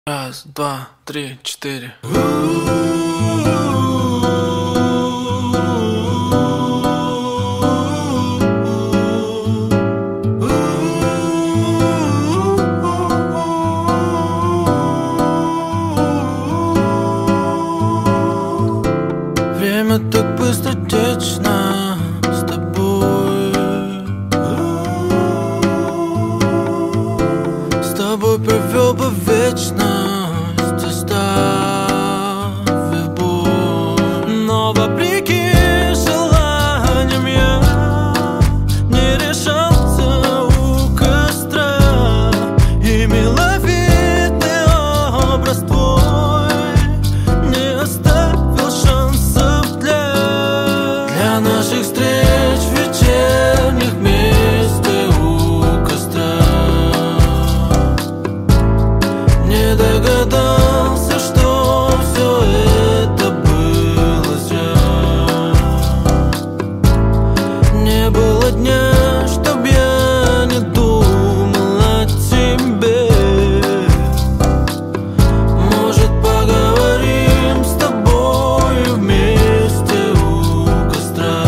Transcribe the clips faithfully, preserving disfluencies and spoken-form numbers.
Раз, два, три, четыре. Время так быстротечно с тобой. С тобой провел бы вечность, оставив боль. Но вопреки желаниям я не решался у костра, и миловидный образ твой не оставил шансов для Для наших встреч вечерних вместе у костра. Не догадался, что все это было зря. Не было дня, чтоб я не думал о тебе. Может, поговорим с тобой вместе у костра.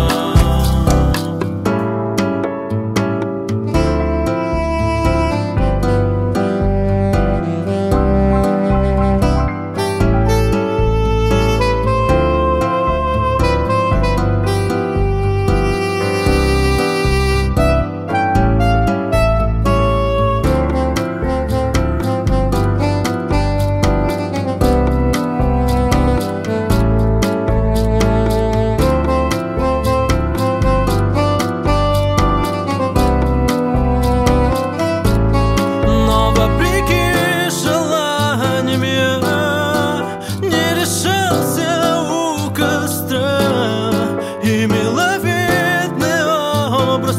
Но вопреки желаниям я не решался у костра, и миловидный образ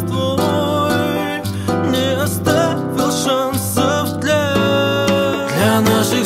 твой не оставил шансов для Для наших